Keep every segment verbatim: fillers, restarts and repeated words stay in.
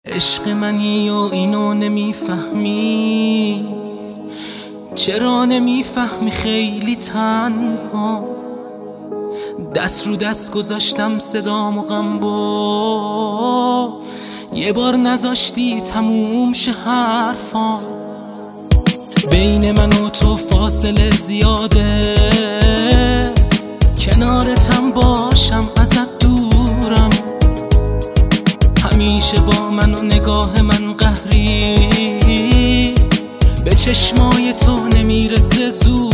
عشق منی و اینو نمیفهمی، چرا نمیفهمی خیلی تنها دست رو دست گذاشتم صدام و غمبا، یه بار نذاشتی تموم شه حرفا. بین من و تو فاصله زیاده، کنارتم باشم ازت دورم، همیشه با من و نگاه من قهری، به چشمای تو نمیرسه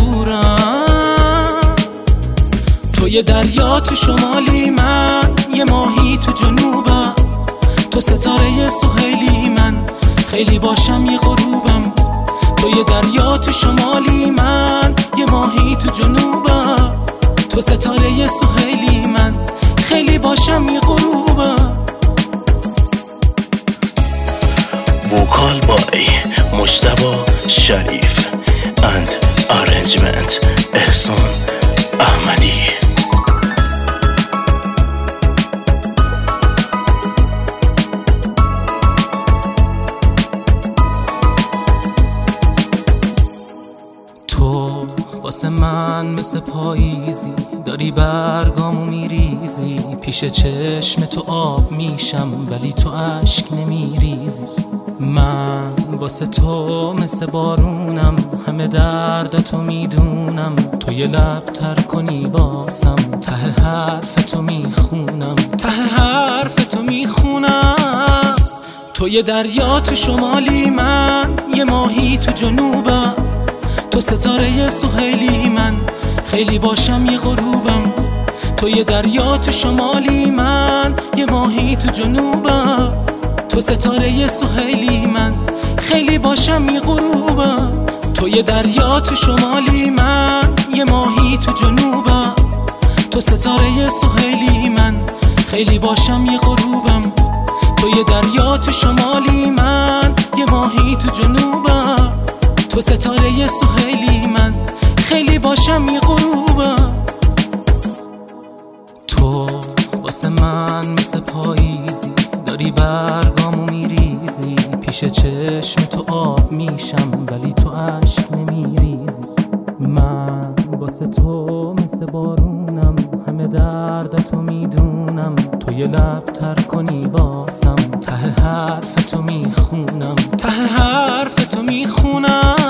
زورم. تو یه دریا تو شمالی، من یه ماهی تو جنوبم، تو ستاره سهیلی، من خیلی باشم یه غروبم. تو یه دریا تو شمالی، من یه ماهی تو جنوبم، تو ستاره سهیلی، من خیلی باشم یه غروبم. وکال بای مجتبی شریف and arrangement احسان احمدی. تو واسه من مثل پاییزی، داری برگامو میریزی، پیش چشم تو آب میشم ولی تو اشک نمیریزی. من واسه تو مثل بارونم، همه دردتو میدونم، تو یه لب تر کنی واسم، ته حرفتو میخونم، ته حرفتو میخونم. تو یه دریا تو شمالی، من یه ماهی تو جنوبم، تو ستاره سهیلی، من خیلی باشم یه غروبم. تو یه دریا تو شمالی، من یه ماهی تو جنوبم، تو ستاره سهیلی، من خیلی باشم یه غروبم. تو یه دریا تو شمالی، من یه ماهی تو جنوبم، تو ستاره سهیلی، من خیلی باشم یه غروبم. تو یه دریا تو شمالی، من یه ماهی تو جنوبم، تو ستاره سهیلی، من خیلی باشم یه غروبم. تو واسه من مثل پاییزی، داری برگامو میریزی، پیش چشم تو آب میشم ولی تو اشک نمیریزی. من واسه تو مثل بارونم، همه دردتو میدونم، تو یه لب تر کنی واسم، ته حرفتو میخونم، ته حرفتو میخونم.